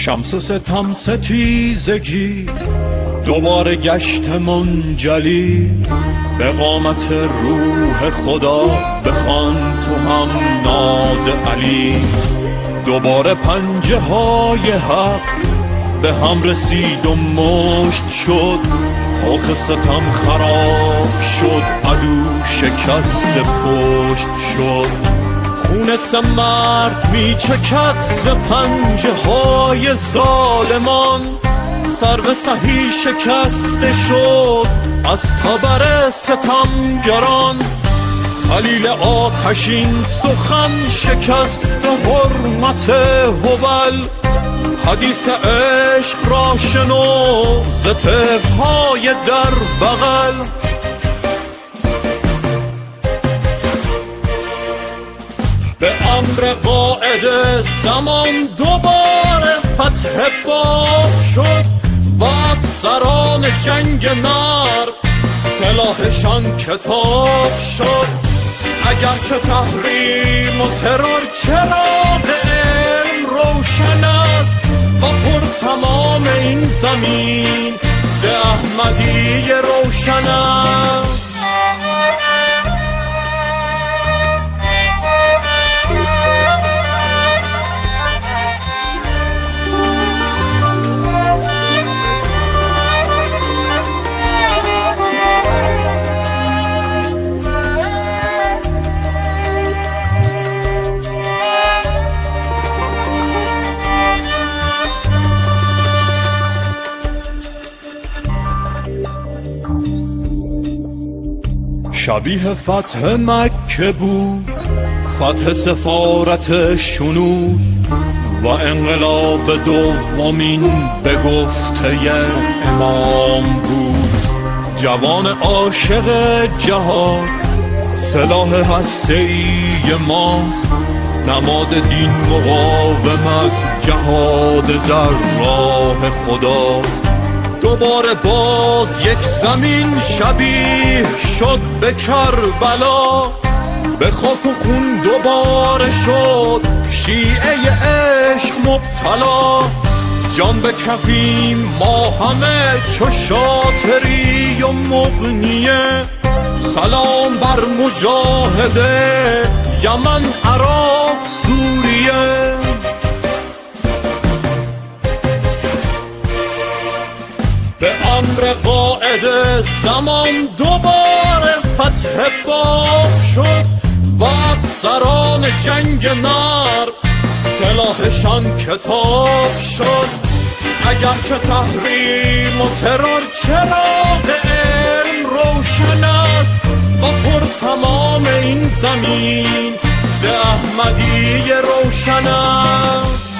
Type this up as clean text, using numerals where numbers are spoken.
شمس ستم ستیزگی دوباره گشت منجلی، به قامت روح خدا بخوان تو هم ناد علی. دوباره پنجه های حق به هم رسید و مشت شد، کاخ ستم خراب شد، عدو شکست پشت شد. خون سه مرد می چکد ز پنجه های ظالمان، سر به سهی شکسته شد از تبر ستمگران. خلیل آتشین سخن شکست حرمت هبل، حدیث عشق را شنو ز طفل‌های در بغل. به امر قائد زمان دوباره فتح باب شد، و افسران جنگ نر سلاحشان کتاب شد. اگرچه تحریم و ترور چراغ علم روشن است، و پر تمام این زمین به احمدی روشن است. شبیه فتح مکه بود، فتح سفارت شنود، و انقلاب دومین به گفته امام بود. جوان عاشق جهاد سلاح هسته‌ای ماست، نماد دین مقاومت جهاد در راه خداست. دوباره باز یک زمین شبیه شد به کربلا، به خاک و خون دوباره شد شیعه عشق مبتلا. جان به کفیم ما همه چو شاطری و مغنیه، سلام بر مجاهده یمن عراق سوریه. به امر قائد زمان دوباره فتح باب شد، و افسران جنگ نر سلاحشان کتاب شد. اگرچه تحریم و ترور چراغ علم روشن است، و پر تمام این زمین به احمدی روشن است.